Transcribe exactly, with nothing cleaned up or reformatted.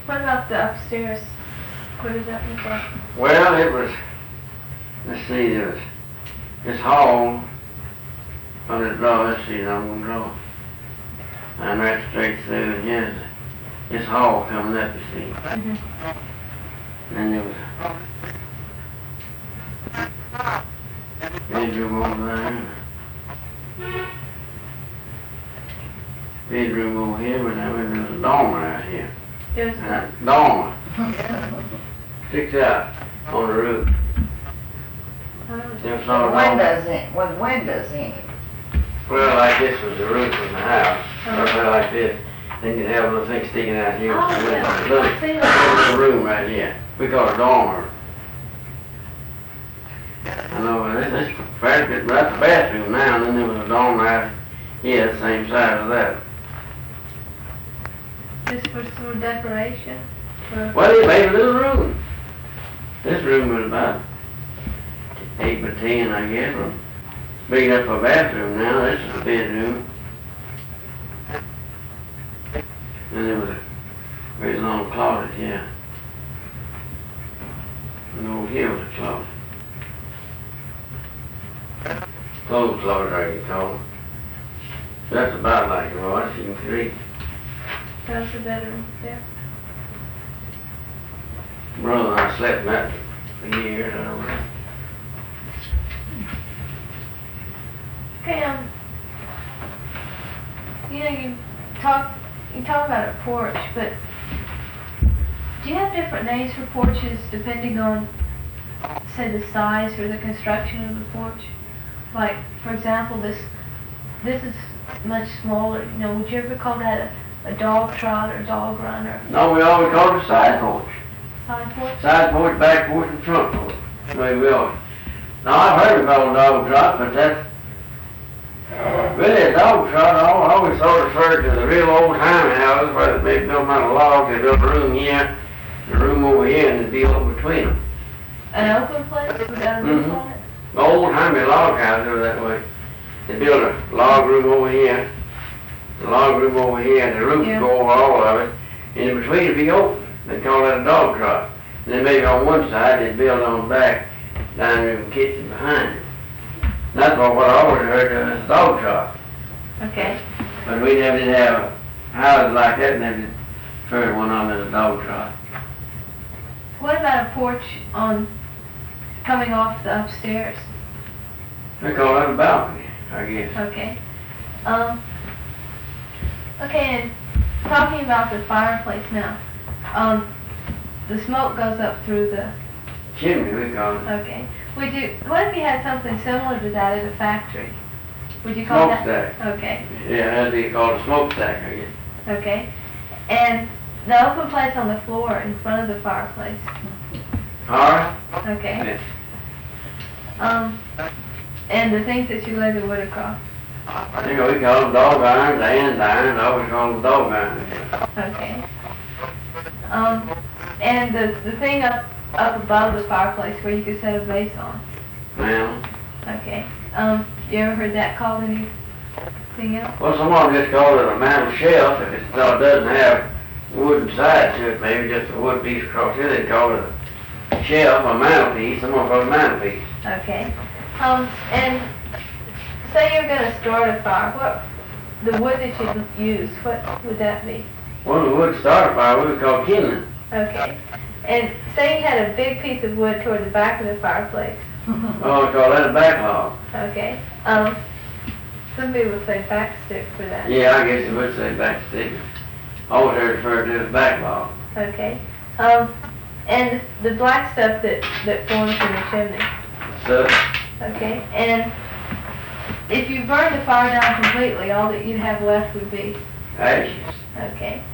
What about the upstairs? What does that look like? Well, it was, let's see, there was this hall on the draw, let's see, I'm gonna draw. I'm right straight through, and here's this hall coming up, you see. Mm-hmm. And there was a bedroom over there. Bedroom over here, but now there's a dormer out here. There's Uh, dormer. Sticks out on the roof. There's no dormer. Windows in, with windows in it. Well, like this was the roof of the house. Uh-huh. Or like this. Then you'd have a little thing sticking out here. Oh, with the window. yeah. Look, I see that. there's a room right here. We call it a dormer. I know, this is fair, that's the bathroom now, and then there was a dormer out here, the same size as that. just for some decoration? Or- Well, they made a little room. This room was about eight by ten, I guess. Well, big enough for a bathroom now. This is a bedroom. And there was a very long closet here. And over here was a closet. Clothes closet, I can call it. That's about like it was, you can see. That's the bedroom there. Brother and I slept in that for years, I don't know. Okay, um, you know, you talk, you talk about a porch, but do you have different names for porches depending on, say, the size or the construction of the porch? Like, for example, this, this is much smaller, you know, would you ever call that a, a dog trot or dog run or No, we always called it a side porch. side porch? Side porch, back porch, and front porch. That's the way we always. Now, I've heard it called a dog trot, but that's really a dog trot. I al- always sort of referred to the real old timey houses where they built them out of logs. They built a room here, and a room over here, and the deal between them. An open place without a roof Mhm. on it? The old timey log houses were that way. They built a log room over here, a log room over here, and the roof Yeah. would go over all of it, and in between it'd be open. They call that a dog trot. And then maybe on one side they'd build on the back, dining room, kitchen behind it. And that's what, what I always heard of as a dog trot. Okay. But we never did have houses like that, and never heard one of them as a dog trot. What about a porch on, coming off the upstairs? They call that a balcony, I guess. Okay. Um, okay, and talking about the fireplace now, um, the smoke goes up through the, Chimney, we call it. okay. Would you, what if you had something similar to that at a factory? Would you call that? Smokestack. Okay, Yeah, that'd be called a smokestack, I guess. okay. And the open place on the floor in front of the fireplace, Alright? okay. Um, and the things that you lay the wood across, You know, we call them dog irons, and irons, I always call them dog irons. okay. Um, and the, the thing up, up above the fireplace where you could set a vase on, Now, okay. Um, you ever heard that called anything else? well, someone just called it a mantel shelf, if it uh, doesn't have wooden sides to it, maybe just a wood piece across here, they call it a shelf, a mantelpiece, someone called it a mantelpiece. Okay. Um, and say you're gonna start a fire, what, the wood that you use, what would that be? Well, the wood starter fire, we would call kindling. Okay. And say you had a big piece of wood toward the back of the fireplace, Oh, we call that a backlog. okay? Um, some people would say backstick for that. Yeah, I guess it would say backstick. Always heard referred to as backlog. Okay. Um, and the black stuff that, that forms in the chimney, So, okay? And if you burn the fire down completely, all that you'd have left would be, ashes. okay?